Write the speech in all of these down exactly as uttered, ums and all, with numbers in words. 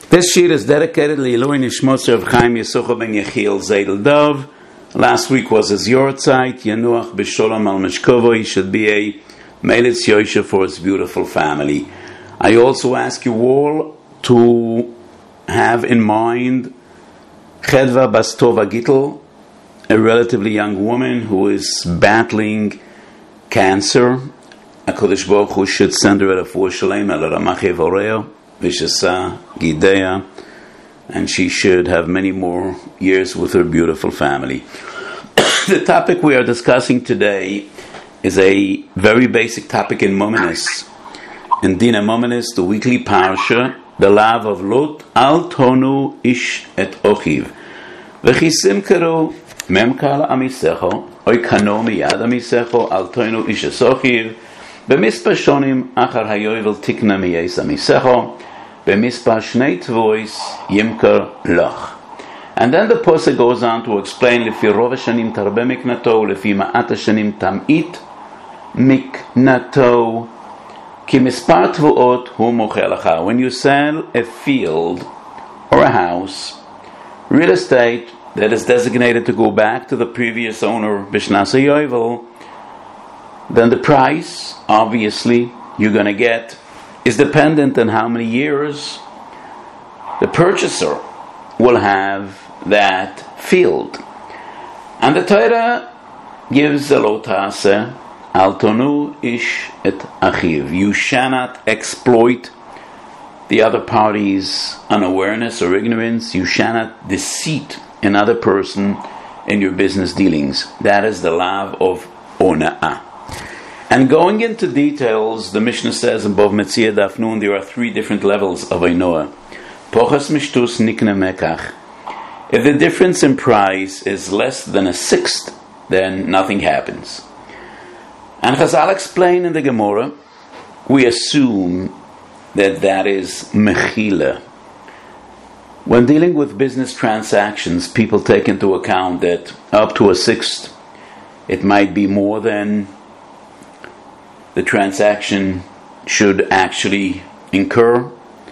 This sheet is dedicated to Ilui Nishmos of Chaim Yesucha ben Yechiel Zeidel Dov. Last week was his Yortzeit, Yanuach B'Sholom Al Meshkovo. He should be a Melitz Yosha for his beautiful family. I also ask you all to have in mind Chedva Bastova Gittel, a relatively young woman who is battling cancer. HaKadosh Baruch Hu should send her a refuah shalema al Ramache Voreo V'Shasa Gidea, and she should have many more years with her beautiful family. The topic we are discussing today is a very basic topic in Mominus. In Dina Mominus, the weekly parsha, the love of Lot, Al Tonu Ish et Ochiv. V'chisim kero memkal amisecho, oy kano miyad amisecho, Al Tonu Ish et Ochiv, b'mispa shonim achar hayovel tikna miyes amisecho, b'mispa shnei tvois yimker loch. And then the Pasuk goes on to explain, Lefi rov hashanim tarbe miknato, lefi ma'at hashanim tam'it miknato, ki mispar tvuot hu mocher lacha. When you sell a field or a house, real estate that is designated to go back to the previous owner, b'shnas hayovel, then the price, obviously, you're going to get is dependent on how many years the purchaser will have that field. And the Torah gives a lotase, al tonu ish et achiv. You shall not exploit the other party's unawareness or ignorance. You shall not deceit another person in your business dealings. That is the law of ona'ah. And going into details, the Mishnah says in Bov Metzia Daf Nun, there are three different levels of Einoah. Pochas mishtus nikne mekach. If the difference in price is less than a sixth, then nothing happens. And Chazal explain in the Gemara, we assume that that is mechila. When dealing with business transactions, people take into account that up to a sixth, it might be more than the transaction should actually incur.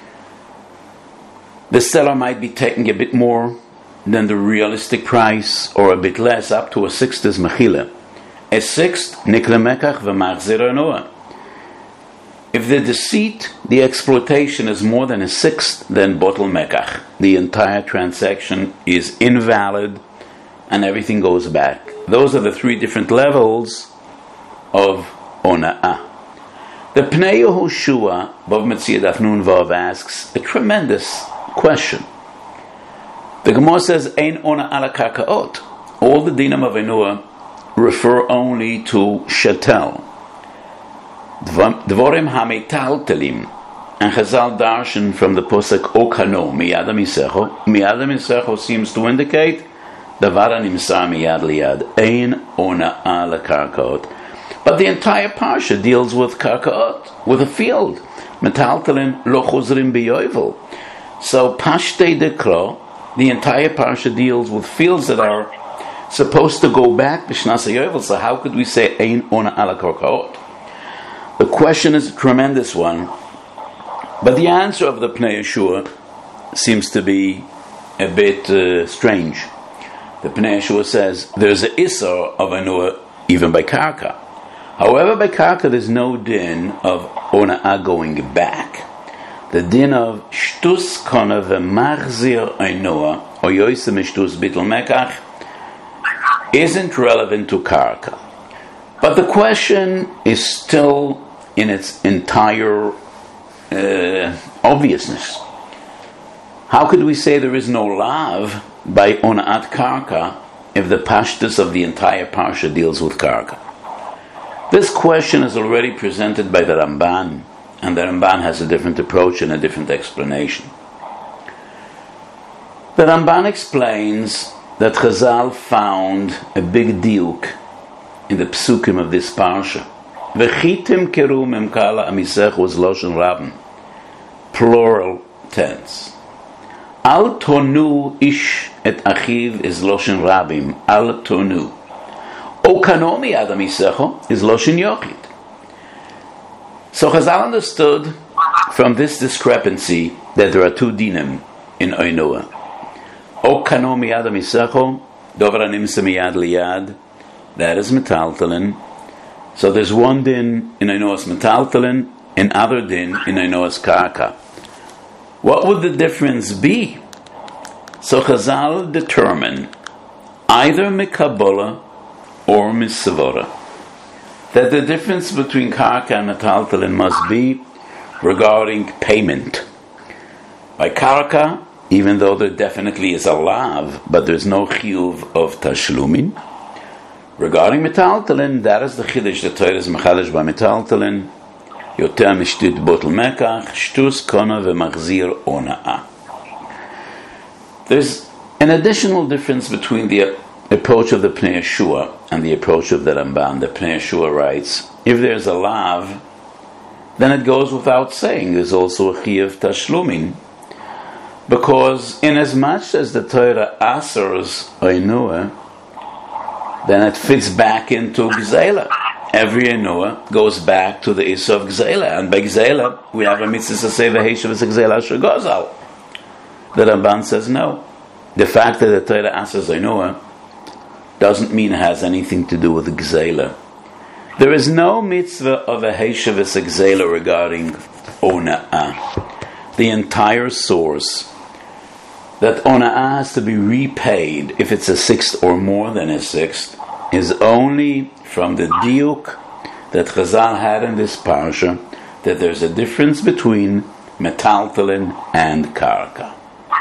The seller might be taking a bit more than the realistic price, or a bit less. Up to a sixth is mechila. A sixth, nikle mekach v'machzir Einoah. If the deceit, the exploitation is more than a sixth, then botel mekach. The entire transaction is invalid and everything goes back. Those are the three different levels of ona'ah. The Pnei Yehoshua, Bov Metzia Daf Nun Vav, asks a tremendous question. The Gemara says, Ein ona'ah ala karkaot. All the dinam of Einoah refer only to shatel. Dvorim hametaltelim. And Chazal darshan from the Pasuk Okano, miyad amisecho. Miyad amisecho seems to indicate davar nimsar miyad liyad. Ein ona'ah ala karkaot. But the entire parsha deals with karkaot, with a field. Metaltalin lo chozrim biyovel. So pashte dekro, the entire parsha deals with fields that are supposed to go back b'shnas hayovel. So how could we say ein ona'ah ala karkaot? The question is a tremendous one, but the answer of the Pnei Yehoshua seems to be a bit uh, strange. The Pnei Yehoshua says there's an isar of Einoah even by karka. However, by karka there's no din of ona'ah going back. The din of shtus kona v'machzir Einoah, or yoisem shtus bitl mekach, isn't relevant to karka. But the question is still in its entire uh, obviousness. How could we say there is no lav by ona'at karka if the pashtus of the entire parsha deals with karka? This question is already presented by the Ramban, and the Ramban has a different approach and a different explanation. The Ramban explains that Chazal found a big diuk in the psukim of this parsha. V'chitim keru memkala amisech was loshen rabin, plural tense. Al tonu ish et achiv is loshen rabim, al tonu. Okanomi adamisecho is loshen yochid. So Chazal understood from this discrepancy that there are two dinim in Oinua. O kano miyad misecho, dover nimsa miyad liyad, that is metaltalin. So there's one din in Oinua's metaltalin, and other din in Oinua's karka. What would the difference be? So Chazal determine either mikabola or misavora that the difference between karka and metaltalin must be regarding payment. By karka, even though there definitely is a lav, but there's no chiyuv of tashlumin. Regarding metaltalin, that is the chiddush that Torah is mechadash by metaltalin. Yoter mishtut botel mekach, shtus kona v'machzir ona'ah. There's an additional difference between the approach of the Pnei Yeshua and the approach of the Ramban. The Pnei Yeshua writes, if there's a lav, then it goes without saying there's also a chiyuv tashlumin, because inasmuch as the Torah asers oinua, then it fits back into gzeila. Every oinua goes back to the issue of gzeila, and by gzeila we have a mitzvah to say v'heishav es gzeila asher gozal. The Ramban says no. The fact that the Torah asers oinua doesn't mean it has anything to do with gzeila. There is no mitzvah of a heishav es gzeila regarding ona'ah. The entire source that ona'ah has to be repaid if it's a sixth or more than a sixth is only from the diuk that Chazal had in this parsha, that there's a difference between metaltalin and karka.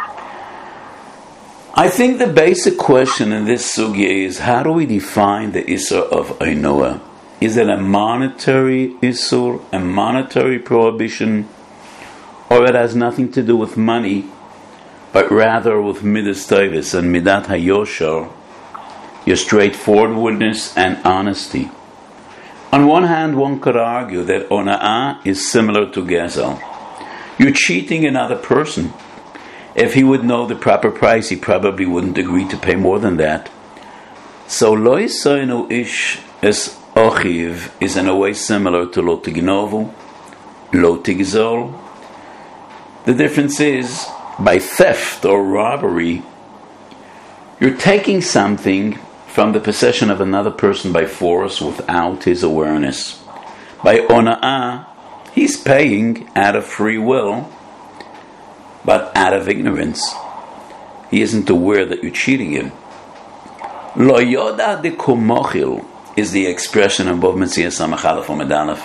I think the basic question in this sugya is, how do we define the isur of oinua? Is it a monetary isur, a monetary prohibition, or it has nothing to do with money, but rather with midas tovis and midat hayosher, your straightforwardness and honesty? On one hand, one could argue that ona'ah is similar to gezel. You're cheating another person. If he would know the proper price, he probably wouldn't agree to pay more than that. So lo yisoinu ish es ochiv is in a way similar to lo tignovu, lo tigzol. The difference is, by theft or robbery, you're taking something from the possession of another person by force without his awareness. By ona'ah, he's paying out of free will, but out of ignorance. He isn't aware that you're cheating him. Lo yoda de kumochil is the expression above Metzias Samachalaf or Medalef.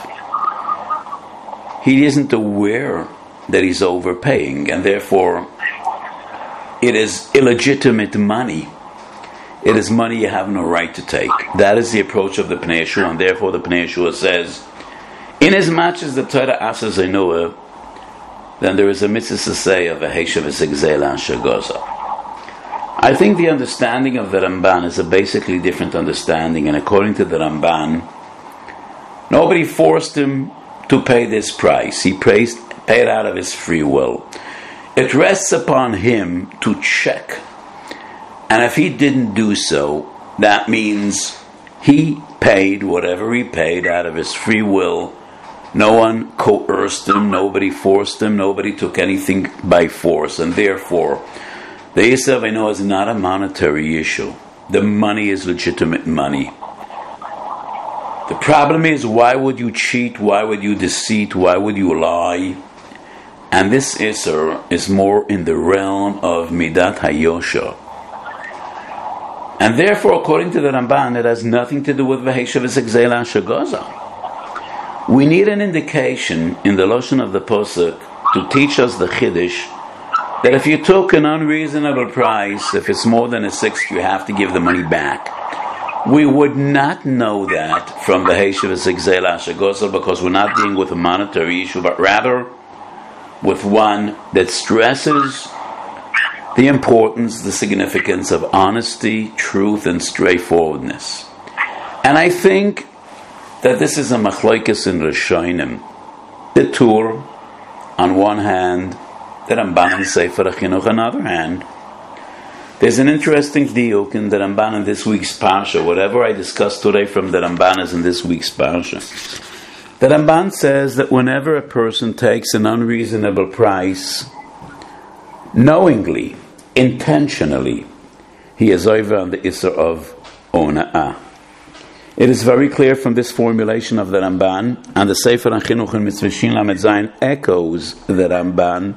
He isn't aware that he's overpaying, and therefore it is illegitimate money. It is money you have no right to take. That is the approach of the Pnei Yeshua, and therefore the Pnei Yeshua says, inasmuch as the Torah asers oinua, then there is a mitzvah to say of a heishav es gzeila asher gozal. I think the understanding of the Ramban is a basically different understanding, and according to the Ramban, nobody forced him to pay this price. He paid, paid out of his free will. It rests upon him to check, and if he didn't do so, that means he paid whatever he paid out of his free will. No one coerced him, nobody forced him, nobody took anything by force, and therefore the Yisrael I know is not a monetary issue. The money is legitimate money. The problem is, why would you cheat? Why would you deceit? Why would you lie? And this Isser is more in the realm of Midat Hayosha. And therefore, according to the Ramban, it has nothing to do with V'heishav es gzeila asher gozal. We need an indication in the Lashon of the Posuk to teach us the Chiddush that if you took an unreasonable price, if it's more than a sixth, you have to give the money back. We would not know that from the Heishav es gzeila asher gozal, because we're not dealing with a monetary issue, but rather with one that stresses the importance, the significance of honesty, truth, and straightforwardness. And I think that this is a machlokes in Rishonim. The Tur, on one hand, the Ramban in Sefer HaChinuch on the other hand. There's an interesting diuk in the Ramban in this week's Parsha. Whatever I discussed today from the Ramban is in this week's Parsha. The Ramban says that whenever a person takes an unreasonable price, knowingly, intentionally, he is over on the Isser of Ona'ah. It is very clear from this formulation of the Ramban, and the Sefer HaChinuch in Mitzvah Shin Lamed Zayin echoes the Ramban,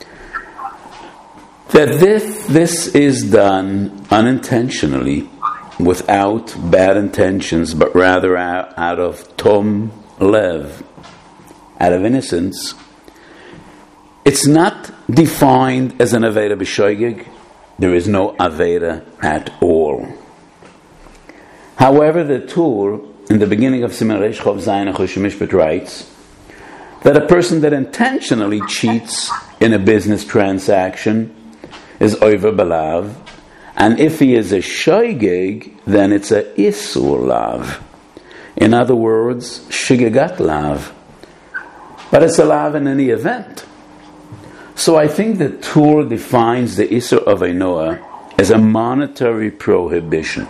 that this, this is done unintentionally, without bad intentions, but rather out, out of Tom Lev, out of innocence. It's not defined as an Aveda B'Shoigig. There is no Aveda at all. However, the Tur, in the beginning of Siman Reish Chov Zayin Choshen Mishpat, writes that a person that intentionally cheats in a business transaction is over balav, and if he is a shoigig, then it's a isur lav. In other words, shigagat lav. But it's a lav in any event. So I think the Tur defines the isur of Einoah as a monetary prohibition.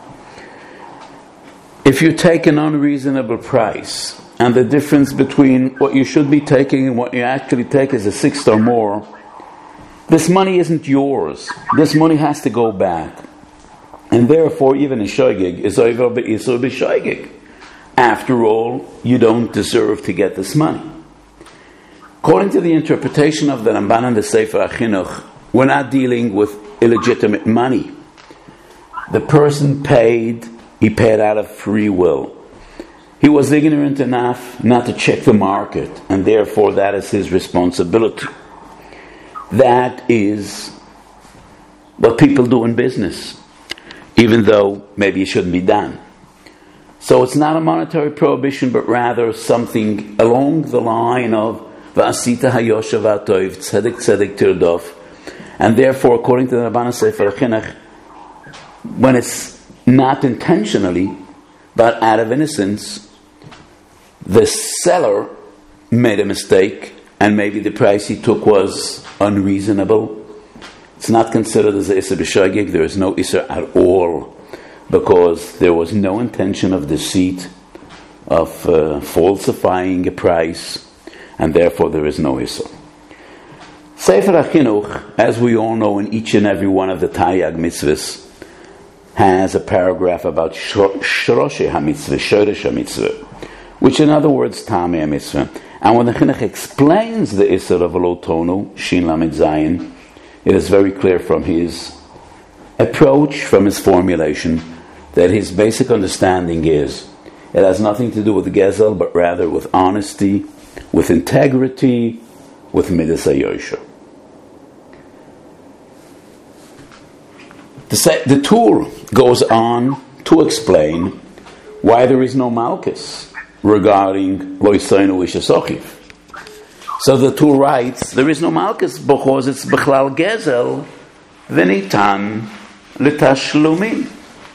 If you take an unreasonable price, and the difference between what you should be taking and what you actually take is a sixth or more, this money isn't yours. This money has to go back. And therefore, even a shoigig is over b'isur b'shoigig. After all, you don't deserve to get this money. According to the interpretation of the Ramban and the Sefer HaChinuch, we're not dealing with illegitimate money. The person paid, he paid out of free will. He was ignorant enough not to check the market, and therefore that is his responsibility. That is what people do in business, even though maybe it shouldn't be done. So it's not a monetary prohibition, but rather something along the line of V'asita hayosha v'atoiv, tzedek tzedek tirdof. And therefore, according to the Ramban Sefer HaChinuch, when it's not intentionally, but out of innocence, the seller made a mistake, and maybe the price he took was unreasonable. It's not considered as a Isser B'Shoigig. There is no Isser at all, because there was no intention of deceit, of uh, falsifying a price, and therefore there is no Isser. Sefer HaChinuch, as we all know, in each and every one of the Taryag mitzvahs, has a paragraph about Shroshei HaMitzvah, Shoresh HaMitzvah, which in other words, Tamei HaMitzvah. And when the Chinuch explains the Isser of Lo Tonu, Shin Lamed Zayin, it is very clear from his approach, from his formulation, that his basic understanding is it has nothing to do with Gezel, but rather with honesty, with integrity, with Midas HaYosher. The, the Tur goes on to explain why there is no Malkus regarding Lo Yisaynu Ish Asochiv. So the Tur writes, there is no Malkus because it's Bechlal Gezel V'nitan L'Tashlumin.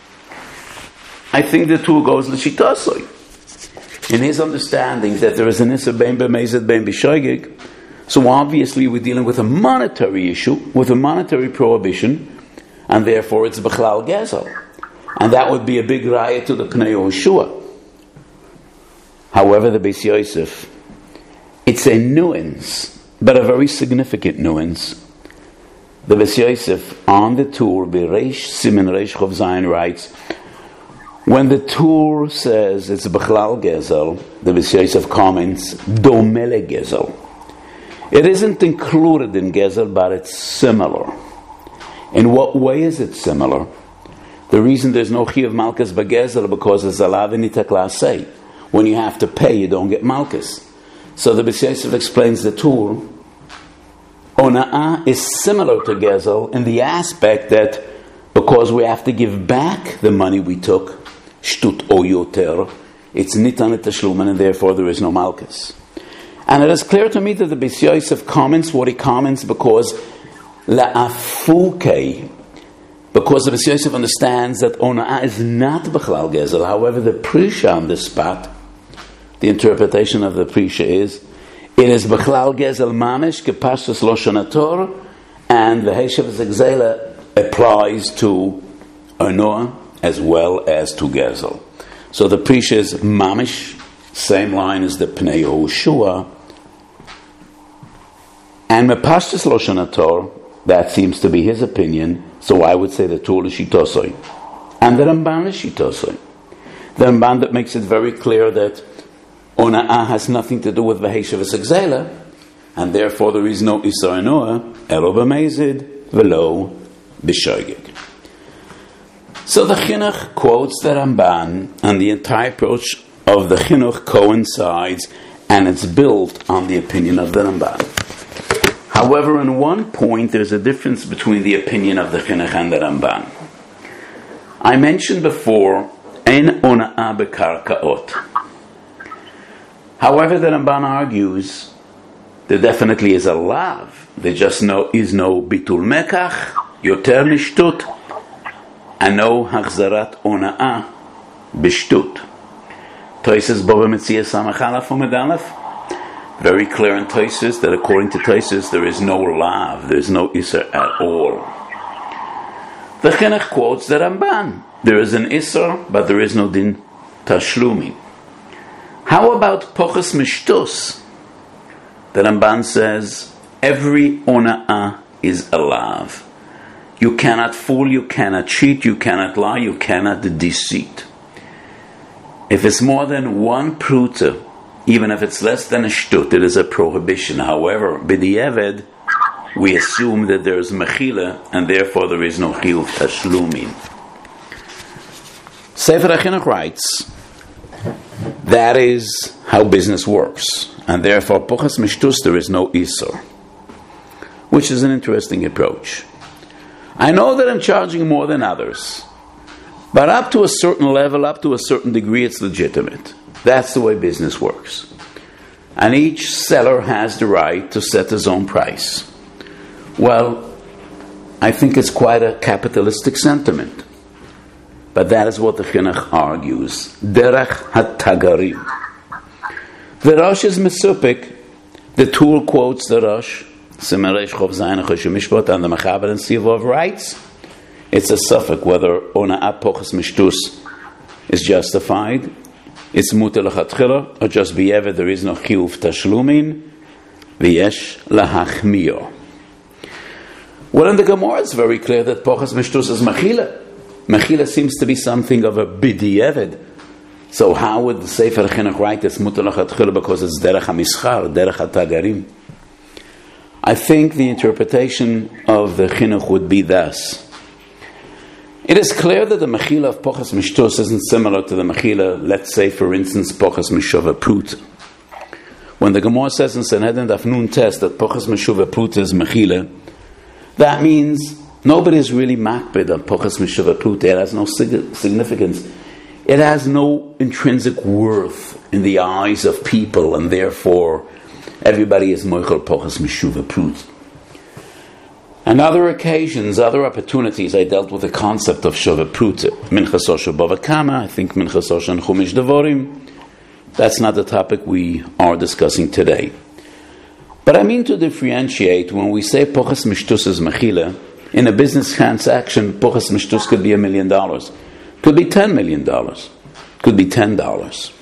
I think the Tur goes L'Shitosoi in his understanding that there is an Isser Bein B'Mezid Bein B'Shoigig. So obviously we're dealing with a monetary issue, with a monetary prohibition, and therefore it's Bechlal Gezel. And that would be a big raya to the Pnei Yehoshua. However, the Beis Yosef, it's a nuance, but a very significant nuance. The Beis Yosef, on the Tur, B'Reish Siman Reish Chov Zayin, writes, when the Tur says it's Bechlal Gezel, the Beis Yosef comments, Domele Gezel. It isn't included in Gezel, but it's similar. In what way is it similar? The reason there's no Chi of Malkus B'Gezel because it's Alav Nitak La'asei. When you have to pay, you don't get Malkus. So the Beis Yosef explains the Tur. Ona'ah is similar to Gezel in the aspect that because we have to give back the money we took, Shtut o Yoter, it's Nitan Tashluman, and therefore there is no Malkus. And it is clear to me that the Beis Yosef comments what he comments because La'afuke, because the Beis Yosef understands that Ona'ah is not Bechlal Gezel. However, the Prisha on this spot, the interpretation of the Prisha is, it is Bechlal Gezel Mamish, Kepashtus Lo Shanator, and the Heshev Zegzela applies to Ona'ah as well as to Gezel. So the Prisha is Mamish, Same line as the Pnei Yehoshua. And Mepashtas Lashon HaTorah, that seems to be his opinion, so I would say the Tur L'Shitosoi. And the Ramban L'Shitosoi. The Ramban that makes it very clear that Ona'ah has nothing to do with V'heshavas Exela, and therefore there is no Isar Noah, Elo B'mezid, V'lo B'shoigig. So the Chinuch quotes the Ramban, and the entire approach of the Chinuch coincides, and it's built on the opinion of the Ramban. However, in one point there's a difference between the opinion of the Chinuch and the Ramban. I mentioned before, En Ona'ah B'karkaot. However, the Ramban argues there definitely is a lav. There just no, is no bitul mekach, yoter mishtut, and no hachzarat ona'ah b'shtut. Toises Bava Metzia Samachalaf Umedalef. Very clear in Toises that according to Toises there is no lav, there is no isser at all. The Chinuch quotes the Ramban. There is an isser, but there is no din tashlumi. How about Pochas Mishtus? The Ramban says, every ona'ah is a lav. You cannot fool, you cannot cheat, you cannot lie, you cannot deceit. If it's more than one pruta, even if it's less than a shtut, it is a prohibition. However, b'di'eved, we assume that there is mechila, and therefore there is no chiyuv tashlumin. Sefer HaChinuch writes, that is how business works, and therefore Pochas Mishtus there is no Isur, which is an interesting approach. I know that I'm charging more than others, but up to a certain level, up to a certain degree, it's legitimate. That's the way business works. And each seller has the right to set his own price. Well, I think it's quite a capitalistic sentiment. But that is what the Chinuch argues. Derech HaTagarim. The Rosh is Mesupik. The Tur quotes the Rosh. Simaresh Chov Zayin Choshe Mishpat, and the Mechaber and Sivov writes, it's a suffix whether Ona'ah Pochas Mishtus is justified. It's Muter L'Chatchila, or just B'yevet, there is no Chiyuv Tashlumin, V'yesh Lahachmio. Well, in the Gemara it's very clear that Pochas Mishtus is Mechila. Mechila seems to be something of a b'di'eved. So how would the Sefer HaChinuch write it's mutar l'chatchila because it's derech hamischar, derech hatagarim? I think the interpretation of the Chinuch would be thus. It is clear that the mechila of Pochas Mishtus isn't similar to the mechila, let's say for instance, Pochas Mishova Prut. When the Gemara says in Sanhedrin Daf Nun Tes that Pochas Mishova Prut is mechila, that means nobody is really makbid on Pochas Mishova Prut. It has no sig- significance. It has no intrinsic worth in the eyes of people, and therefore everybody is moichel Pochas Mishova Prut. On other occasions, other opportunities, I dealt with the concept of Shova Prut. Minchas Osher Bava Kama, I think Minchas Osher and Chumash Devorim. That's not the topic we are discussing today. But I mean to differentiate when we say Pochas Mishtus is Mechila. In a business transaction, Pochas Mishtus could be a million dollars. Could be ten million dollars. Could be ten dollars.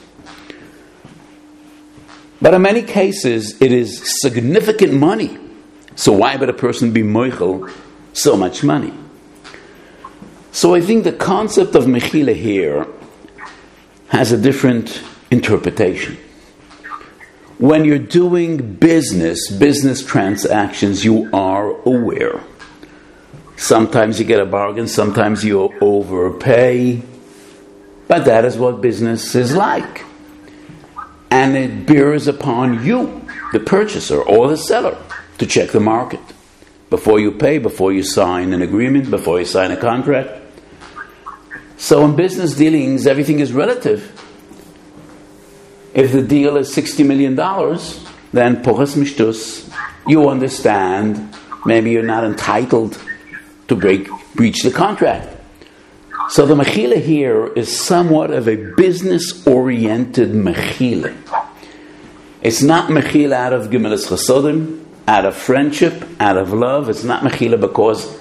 But in many cases, it is significant money. So why would a person be moichel so much money? So I think the concept of Mechila here has a different interpretation. When you're doing business, business transactions, you are aware. Sometimes you get a bargain, sometimes you overpay. But that is what business is like. And it bears upon you, the purchaser or the seller, to check the market. Before you pay, before you sign an agreement, before you sign a contract. So in business dealings, everything is relative. If the deal is sixty million dollars, then Pochas Mishtus, you understand, maybe you're not entitled to break breach the contract. So the mechila here is somewhat of a business-oriented mechila. It's not mechila out of gemilas chasodim, out of friendship, out of love. It's not mechila because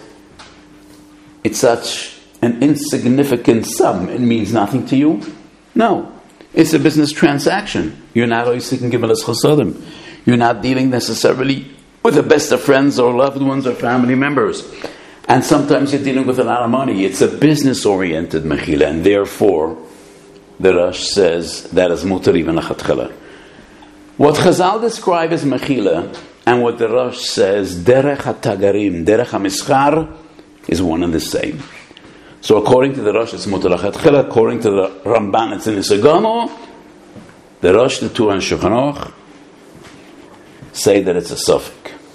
it's such an insignificant sum. It means nothing to you. No. It's a business transaction. You're not always seeking Gimmelas Chasodim. You're not dealing necessarily with the best of friends or loved ones or family members. And sometimes you're dealing with a lot of money. It's a business-oriented mechila, and therefore, the Rosh says that is mutar even lachatchila. What Chazal describe as mechila, and what the Rosh says, derech hatagarim, derech hamischar, is one and the same. So according to the Rosh, it's mutar lachatchila. According to the Ramban, it's in the Segamo. The Rosh, the Tur, and Shulchan Aruch say that it's a suffix.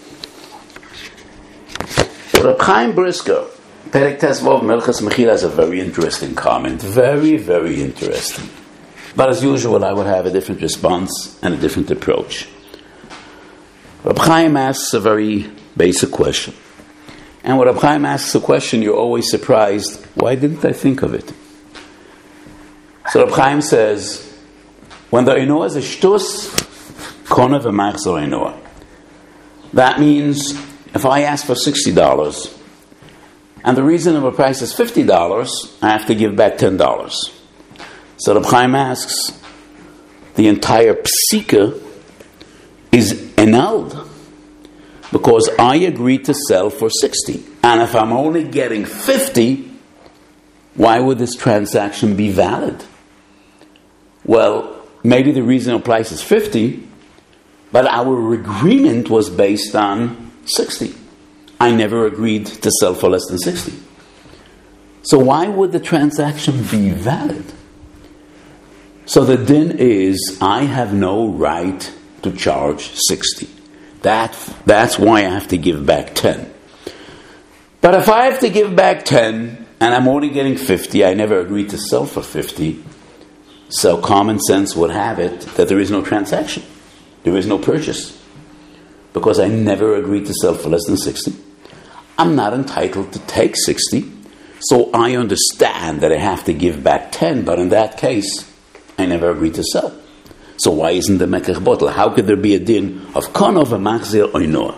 Reb Chaim Brisker, Perek Tesvav Melchas Mechila, has a very interesting comment. Very, very interesting. But as usual, I would have a different response and a different approach. Reb Chaim asks a very basic question. And when Reb Chaim asks a question, you're always surprised, why didn't I think of it? So Reb Chaim says, when the Inoah is a shtus, kona v'machzor Inoah. That means, if I ask for sixty dollars, and the reasonable price is fifty dollars, I have to give back ten dollars. So Reb Chaim asks, the entire psika is annulled, because I agreed to sell for sixty. And if I'm only getting fifty, why would this transaction be valid? Well, maybe the reasonable price is fifty, but our agreement was based on sixty. I never agreed to sell for less than sixty. So why would the transaction be valid? So the din is, I have no right to charge sixty. That, that's why I have to give back ten. But if I have to give back ten, and I'm only getting fifty, I never agreed to sell for fifty, so common sense would have it that there is no transaction. There is no purchase. Because I never agreed to sell for less than sixty. I'm not entitled to take sixty, so I understand that I have to give back ten, but in that case, I never agreed to sell. So why isn't the mekach bottle? How could there be a din of kono v'machzir oinoah?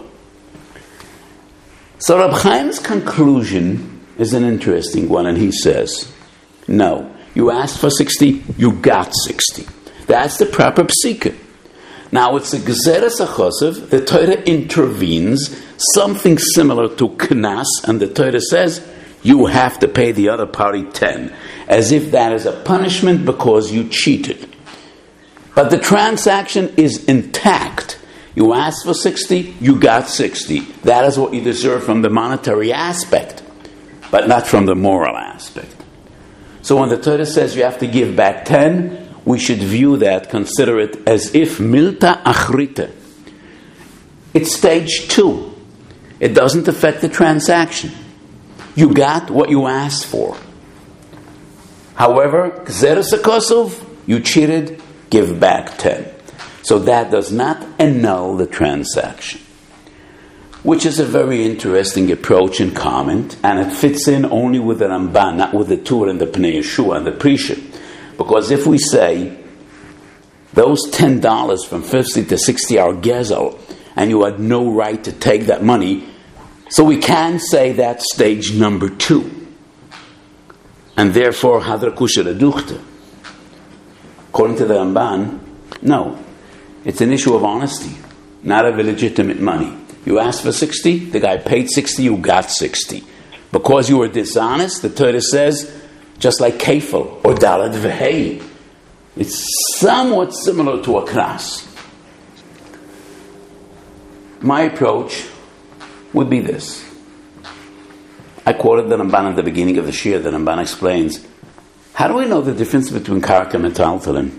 So Reb Chaim's conclusion is an interesting one, and he says, no, you asked for sixty, you got sixty. That's the proper psika. Now it's a gezeres achosov, the Torah intervenes, something similar to knas, and the Torah says, you have to pay the other party ten, as if that is a punishment because you cheated. But the transaction is intact. You asked for sixty, you got sixty. That is what you deserve from the monetary aspect, but not from the moral aspect. So when the Torah says you have to give back ten, we should view that, consider it as if milta achrita. It's stage two. It doesn't affect the transaction. You got what you asked for. However, gzeres hakosov, you cheated, give back ten. So that does not annul the transaction. Which is a very interesting approach and comment, and it fits in only with the Ramban, not with the Tur and the Pnei Yeshua and the Prisha. Because if we say those ten dollars from fifty to sixty are gezel, and you had no right to take that money, so we can say that's stage number two. And therefore, hadra kusha leduchte. According to the Ramban, no. It's an issue of honesty, not of illegitimate money. You asked for sixty, the guy paid sixty, you got sixty. Because you were dishonest, the Torah says, just like kefil or dalad v'hei, it's somewhat similar to a knas. My approach would be this. I quoted the Ramban at the beginning of the Shir. The Ramban explains, how do we know the difference between karka and metaltalin?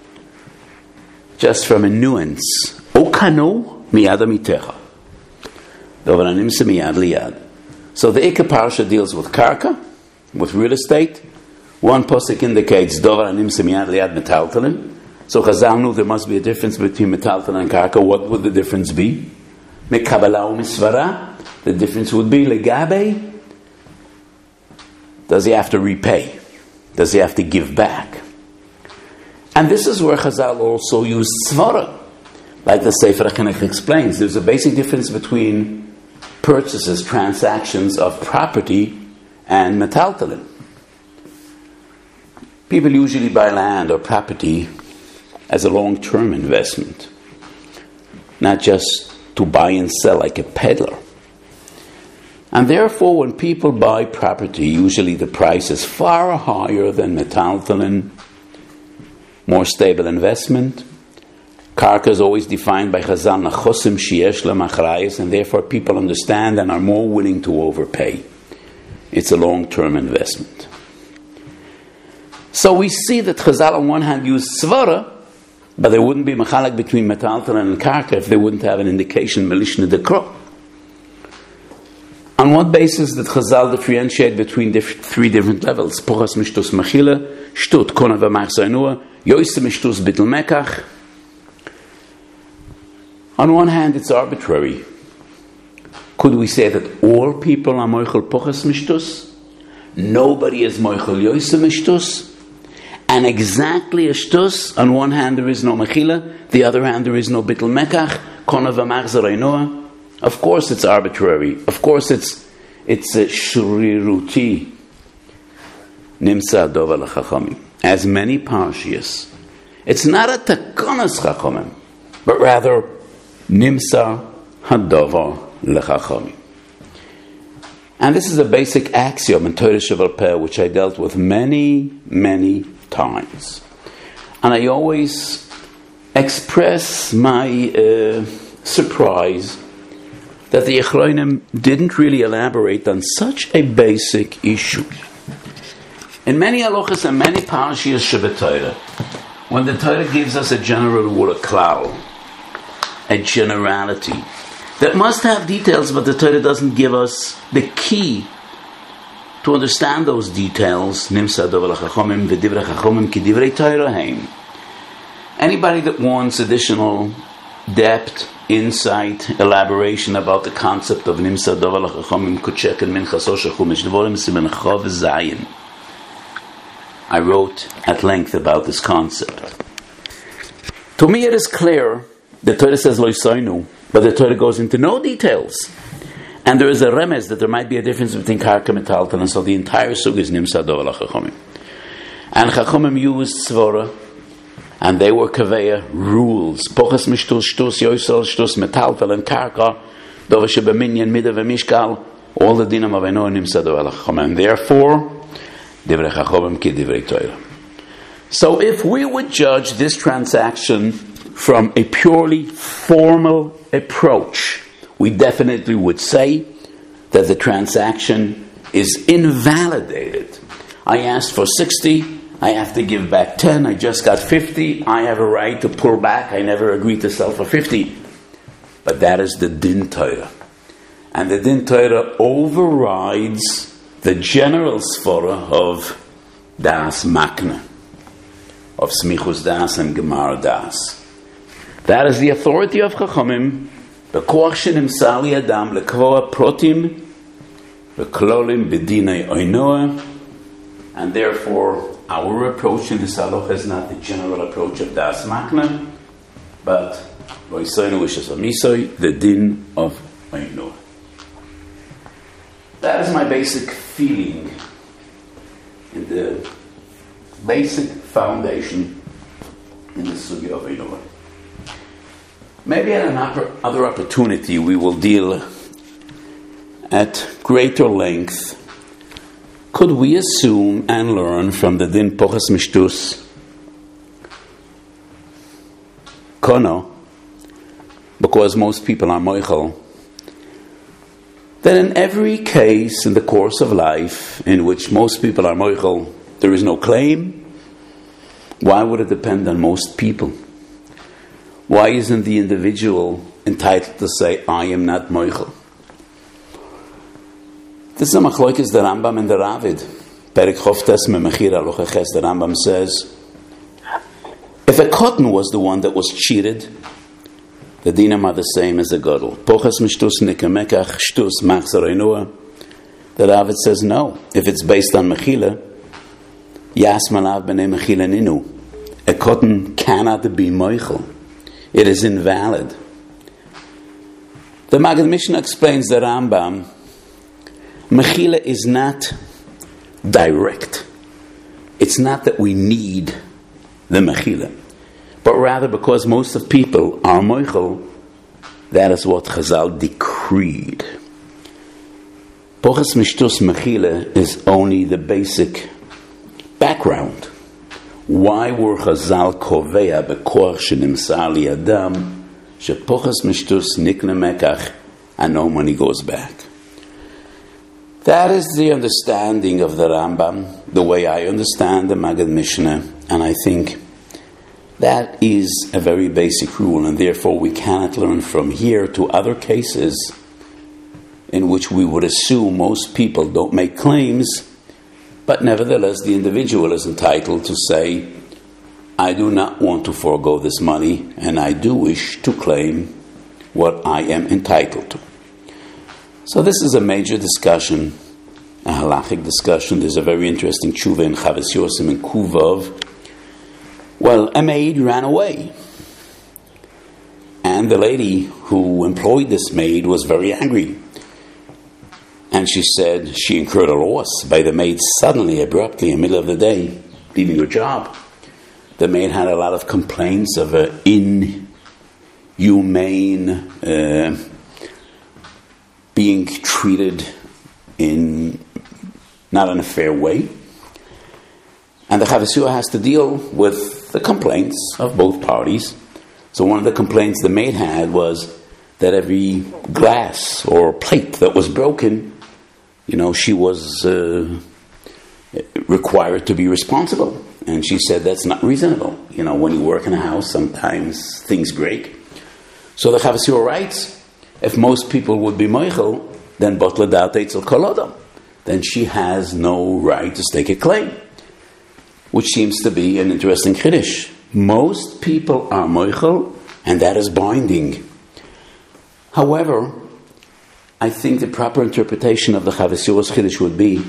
Just from a nuance. Okano miyad amitecha. Dovranim se miyad liyad. So the Ikar Parsha deals with karka, with real estate. One posuk indicates dovranim se miyad liyad metaltalin. So Chazal knew there must be a difference between metaltalin and karka. What would the difference be? Mekabala u'misvara. The difference would be legabe. Does he have to repay? Does he have to give back? And this is where Chazal also used svara. Like the Sefer HaChinuch explains, there's a basic difference between purchases, transactions of property, and metaltalin. People usually buy land or property as a long-term investment, not just to buy and sell like a peddler. And therefore, when people buy property, usually the price is far higher than metaltalin, more stable investment. Karka is always defined by Chazal nachosim sheyesh lemachrayis, and therefore people understand and are more willing to overpay. It's a long-term investment. So we see that Chazal on one hand used svara, but there wouldn't be machalek between metaltalin and karka if they wouldn't have an indication melishna dekro. On what basis did Chazal differentiate between diff- three different levels? Pochas mishtus mechila, shtut kona v'machzainua, yoyse mishtus bittel mekach. On one hand, it's arbitrary. Could we say that all people are moichel pochas mishtus? Nobody is moichel yoyse mishtus? And exactly a shtus, on one hand there is no mechila, the other hand there is no bittel mekach, kona v'machzainua. Of course it's arbitrary. Of course it's it's a shriruti. Nimsa dova lechachamim. As many parshias. It's not a takonas chachamim, but rather nimsa hadova lechachamim. And this is a basic axiom in Torah Sheval Peh, which I dealt with many, many times. And I always express my uh, surprise that the Achronim didn't really elaborate on such a basic issue. In many halachas and many parashiyas Shebet Torah, when the Torah gives us a general rule, a klal, a generality, that must have details, but the Torah doesn't give us the key to understand those details. Nimsa dov l'chachomim v'divrei chachomim k'divrei Torah heim. Anybody that wants additional depth, insight, elaboration about the concept of Nimsa Dova L'Chachomim could check in Minchas Osher Chumash Devorim Siman Chav Zayin. I wrote at length about this concept. To me it is clear, the Torah says Lo Yisoinu, but the Torah goes into no details. And there is a remez that there might be a difference between Karka and Metaltal, and so the entire sug is Nimsa Dova L'Chachomim. And Chachomim used Svara, and they were kaveya rules. Pochas mishtus, shtus, yoisel, shtus, metaltal, and karka, dova shebeminyan, mida v'mishkal, all the dinam of eno nimsa dova l'chachomim. And therefore, divrei chachomim ki divrei Torah. So if we would judge this transaction from a purely formal approach, we definitely would say that the transaction is invalidated. I asked for sixty, I have to give back ten, I just got fifty, I have a right to pull back, I never agreed to sell for fifty. But that is the Din Torah. And the Din Torah overrides the general svara of Das Makna, of Smichus Das and Gemara Das. That is the authority of Chachamim, B'koach shenimsa li'adam lekvoa protim v'klolim b'dinei oinoah, and therefore our approach in this halacha is not the general approach of Das Makna, but the din of Oinoah. That is my basic feeling in the basic foundation in the sugya of Oinoah. Maybe at another opportunity we will deal at greater length. Could we assume and learn from the din pochas mishtus kono, because most people are moichel, that in every case in the course of life in which most people are moichel, there is no claim? Why would it depend on most people? Why isn't the individual entitled to say, I am not moichel? This is a machloikis the Rambam and the Ravid. Perek Choftes Memechir Alocha Ches, the Rambam says, if a cotton was the one that was cheated, the dinam are the same as a gadol. Pochas mishtus nikemekach shtus machzar oinoah. The Ravid says no. If it's based on mechila, yas malav b'nei mechila ninu. A cotton cannot be moichel. It is invalid. The Maggid Mishnah explains the Rambam, mechila is not direct. It's it's not that we need the mechila, but rather because most of people are moichel, that is what Chazal decreed. Pochas Mishtus Mechila is only the basic background. Why were Chazal kovea bekoach shenimsar liyadam shepochas Mishtus nikne mekach, and no money goes back? That is the understanding of the Rambam, the way I understand the Maggid Mishnah, and I think that is a very basic rule, and therefore we cannot learn from here to other cases in which we would assume most people don't make claims, but nevertheless the individual is entitled to say, I do not want to forego this money, and I do wish to claim what I am entitled to. So this is a major discussion, a halachic discussion. There's a very interesting tshuva in Chavis Yosem in Kuvav. Well, a maid ran away. And the lady who employed this maid was very angry. And she said she incurred a loss by the maid suddenly, abruptly, in the middle of the day, leaving her job. The maid had a lot of complaints of an inhumane uh, being treated in not in a fair way. And the Chavis Yosem has to deal with the complaints of both parties. So one of the complaints the maid had was that every glass or plate that was broken, you know, she was uh, required to be responsible. And she said that's not reasonable. You know, when you work in a house, sometimes things break. So the Chavis Yosem writes, if most people would be moichel, then botla dat eitzel kol adam. Then she has no right to stake a claim, which seems to be an interesting chiddush. Most people are moichel, and that is binding. However, I think the proper interpretation of the Chavis Yosem's chiddush would be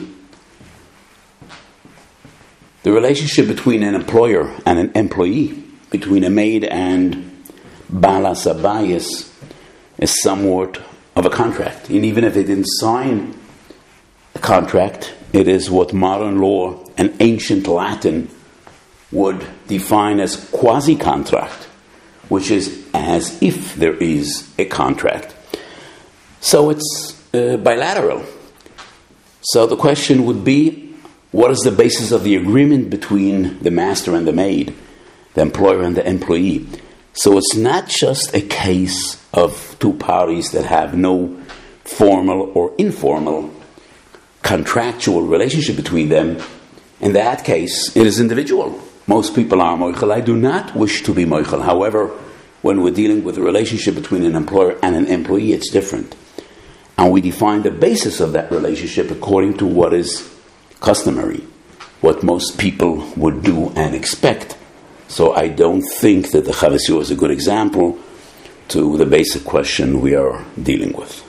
the relationship between an employer and an employee, between a maid and balas abayis, is somewhat of a contract. And even if they didn't sign a contract, it is what modern law and ancient Latin would define as quasi-contract, which is as if there is a contract. So it's uh, bilateral. So the question would be, what is the basis of the agreement between the master and the maid, the employer and the employee? So it's not just a case of two parties that have no formal or informal contractual relationship between them. In that case, it is individual. Most people are moichel. I do not wish to be moichel. However, when we're dealing with a relationship between an employer and an employee, it's different. And we define the basis of that relationship according to what is customary, what most people would do and expect. So I don't think that the Chavis Yosem is a good example to the basic question we are dealing with.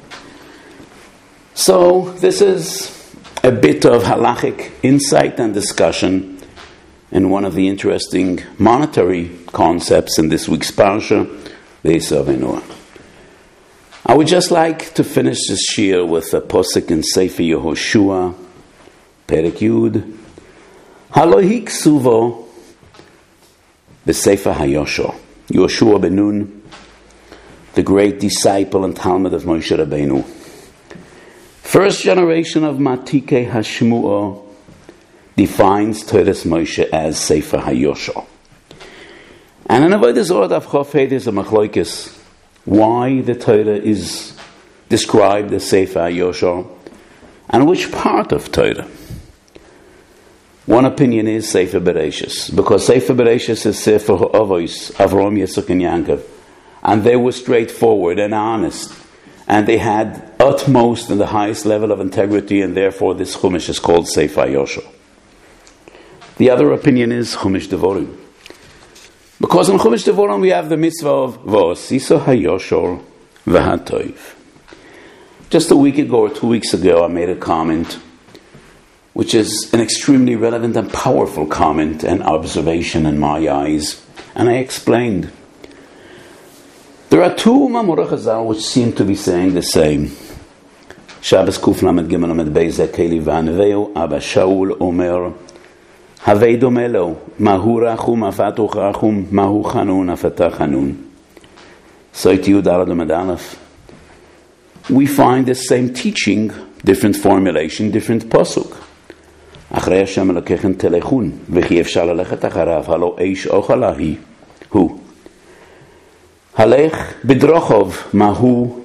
So this is a bit of halachic insight and discussion in one of the interesting monetary concepts in this week's parsha, the Esav Noah. I would just like to finish this shir with a posuk in Sefer Yehoshua, Perek Yud. Halo hiksuvo b'Sefer Hayosho. Yoshua ben Nun, the great disciple and Talmud of Moshe Rabbeinu. First generation of Matike Hashmuo defines Toras Moshe as Sefer Hayosho. And in Avodah Zorah Daf Chofet is a machloikis why the Torah is described as Sefer Hayosho and which part of Torah. One opinion is Sefer Bereshis, because Sefer Bereshis is Sefer Ha'avos, Avraham, Yitzchak, and Yaakov, and they were straightforward and honest, and they had utmost and the highest level of integrity, and therefore this Chumash is called Sefer Hayosho. The other opinion is Chumash Devorim, because in Chumash Devorim we have the mitzvah of V'osiso Hayosho V'hatoiv. Just a week ago or two weeks ago I made a comment which is an extremely relevant and powerful comment and observation in my eyes, and I explained. There are two Mamorei Chazal which seem to be saying the same. Shabbos Kuf Lamed Gimel Lamed Beis Keli V'Anveu Abba Shaul Omer Havei domelo, mahu rachum afatu rachum, mahu chanun afata chanun. Soiti Yudalad Aleph. We find the same teaching, different formulation, different pasuk. Achrei Hashem Elokechem telechun, v'chi efshar lelechet acharav, halo eish ochalahi, hu. Halech bidrochov, mahu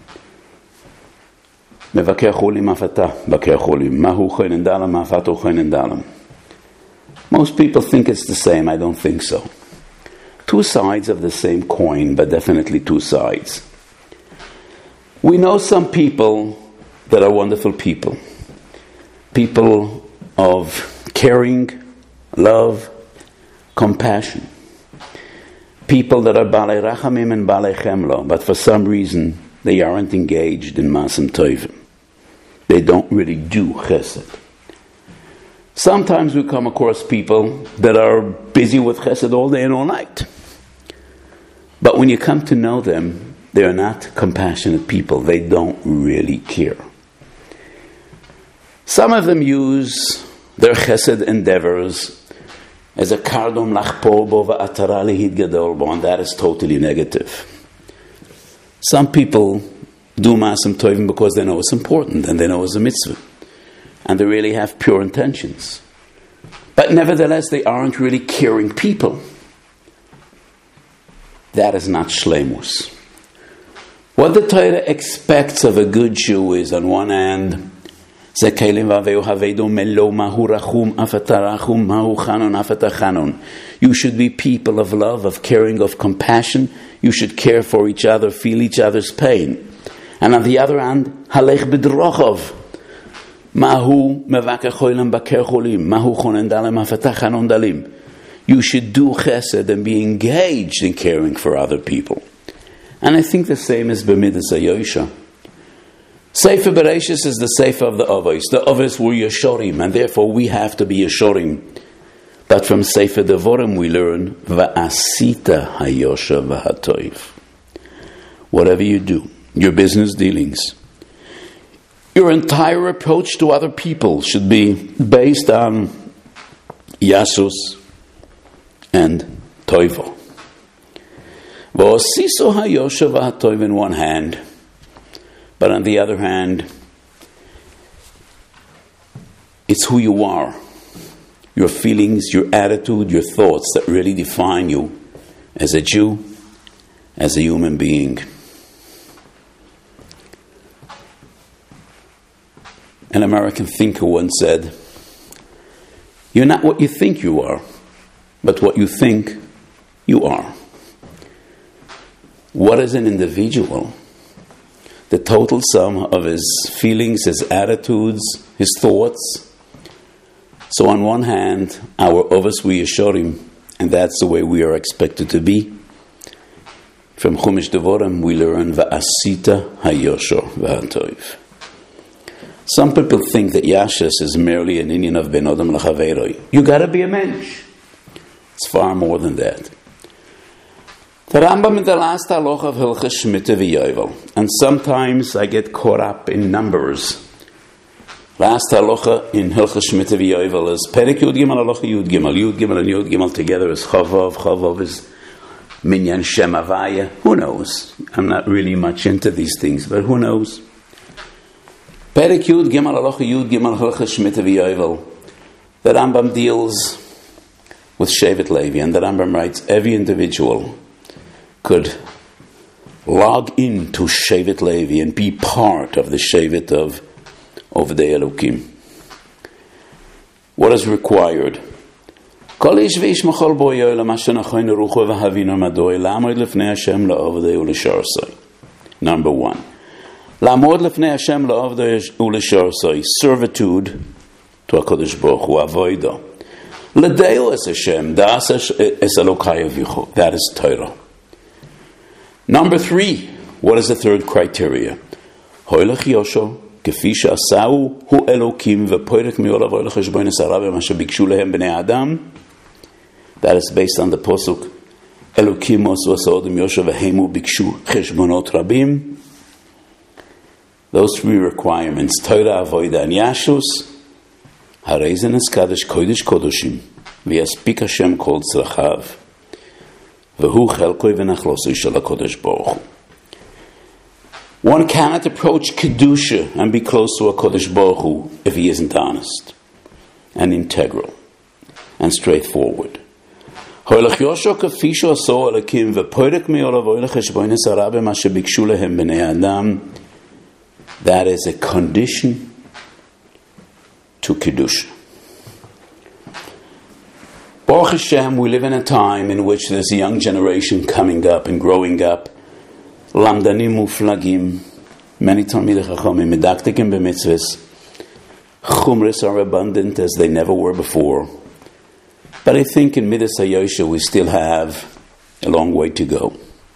mevaker cholim afata, vaker cholim, mahu choinen dalam, afatu choinen dalam. Most people think it's the same. I don't think so. Two sides of the same coin, but definitely two sides. We know some people that are wonderful people. People of caring, love, compassion. People that are balei rachamim and balei chemlo, but for some reason they aren't engaged in masam tovim. They don't really do chesed. Sometimes we come across people that are busy with chesed all day and all night. But when you come to know them, they are not compassionate people. They don't really care. Some of them use their chesed endeavors as a kardom lachpor bo va'atara lehid gadol bo, and that is totally negative. Some people do masam tovim because they know it's important and they know it's a mitzvah. And they really have pure intentions. But nevertheless, they aren't really caring people. That is not shleimus. What the Torah expects of a good Jew is, on one hand, you should be people of love, of caring, of compassion. You should care for each other, feel each other's pain. And on the other hand, halech bidrochov. Mahu mevaker cholim baker cholim. Mahu chonen dalim afatach chanon dalim. You should do chesed and be engaged in caring for other people. And I think the same is b'midas hayosha. Sefer Bereshis is the Sefer of the Avos. The Avos were Yeshorim, and therefore we have to be Yeshorim. But from Sefer Devorim we learn va'asita hayosha v'hatoiv. Whatever you do, your business dealings, your entire approach to other people should be based on Yasus and Toivo. V'osiso hayosha v'hatoiv in one hand, but on the other hand, it's who you are, your feelings, your attitude, your thoughts that really define you as a Jew, as a human being. An American thinker once said, "You're not what you think you are, but what you think you are." What is an individual? The total sum of his feelings, his attitudes, his thoughts. So on one hand, our Ovos we Yeshorim, and that's the way we are expected to be. From Chumash Devorim we learn Va'asita hayosho v'hatoiv. Some people think that Yashas is merely an inyan of Ben Adam L'Chaveiroi. You gotta be a mensch. It's far more than that. The Rambam in the last halacha of Hilchos Shmita v'Yovel, and sometimes I get caught up in numbers. Last halacha in Hilchos Shmita v'Yovel is Perek Yud Gimel halacha Yud Gimel. Yud Gimel and Yud Gimel together is Chavov. Chavov is Minyan Shem Havaya. Who knows? I'm not really much into these things, but who knows? Perek Yud Gimel halacha Yud Gimel Hilchos Shmita v'Yovel. The Rambam deals with Shevet Levi, and the Rambam writes every individual could log into Shevet Levi and be part of the Shevet of Ovdei Elokim. What is required? Number one. Servitude to HaKadosh Baruch Hu, avodah. L'deo es Hashem, das es Elokai avicho. That is Torah. Number three, what is the third criteria? Hoylech Yosho, כפי שעשהו הוא אלוקים ופורק מעולו לחשבון עשרה במה שביקשו להם בני האדם. That is based on the posuk אלוקים עשו עשאודם יושע והם וביקשו חשבונות רבים. Those three requirements, Torah, Avodah, and Yashus, הרי זה נזקדש קודש קודשים. ויספיק השם כל צרכיו, והוא חלקוי ונחלוסוי של הקודש ברוך הוא. One cannot approach Kedusha and be close to a Kodesh Baruch Hu if he isn't honest and integral and straightforward. That is a condition to Kedusha. Baruch Hashem, we live in a time in which there's a young generation coming up and growing up. Lamdanim muflagim, many Talmidei Chachamim, medaktikim b'mitzvahs. Chumras are abundant as they never were before. But I think in Midas HaYosha we still have a long way to go.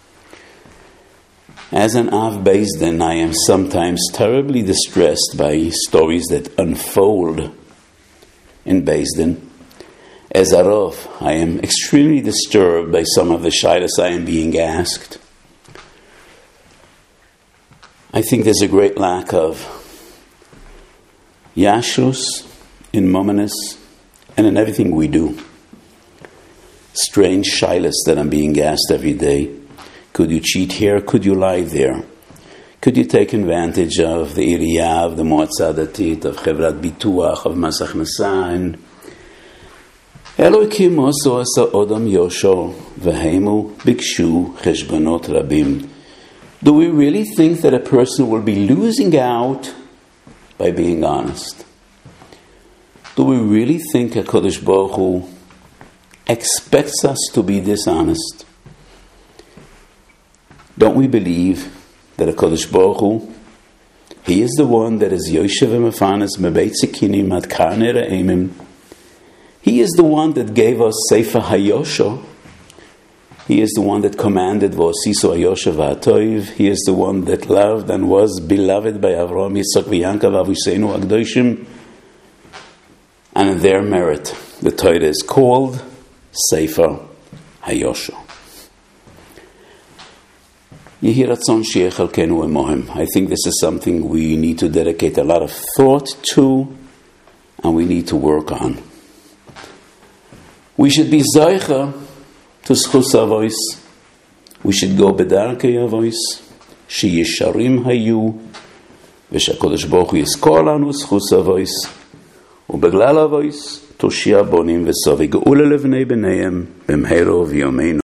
As an Av Beis Din, I am sometimes terribly distressed by stories that unfold in Beis Din. As a Rav, I am extremely disturbed by some of the shaylas I am being asked. I think there's a great lack of yashrus in mominus and in everything we do. Strange shaylas that I'm being asked every day. Could you cheat here? Could you lie there? Could you take advantage of the Iriyah, of the Moatza Datit, of Chevrat Bituach, of Mas Hachnasa, and Elokim oso asa odam yosho v'heimu bikshu cheshbonot rabim. Do we really think that a person will be losing out by being honest? Do we really think HaKadosh Baruch Hu expects us to be dishonest? Don't we believe that HaKadosh Baruch Hu, He is the one that is Yoshev Mefanes Mebeit Zikinim Ad Karnei Re'emim. He is the one that gave us Sefer HaYosha. He is the one that commanded V'osiso HaYosha V'atoiv. He is the one that loved and was beloved by Avraham, Yitzchak, V'Yankav, Aviseinu HaKadoshim. And in their merit, the Torah is called Sefer HaYosha. Yehi Ratzon She'eh Chalkenu Emohem. I think this is something we need to dedicate a lot of thought to, and we need to work on. We should be Zaycha to Schus Avois. We should go Bedarkei Avois. Sheyesharim Hayu. V'shakodesh Baruch Hu Yizkor Lanu Schus Avois. Ubeglal Avois Toshia Bonim V'Sovi Geula Levnei B'neihem B'mheiro V'yomeinu.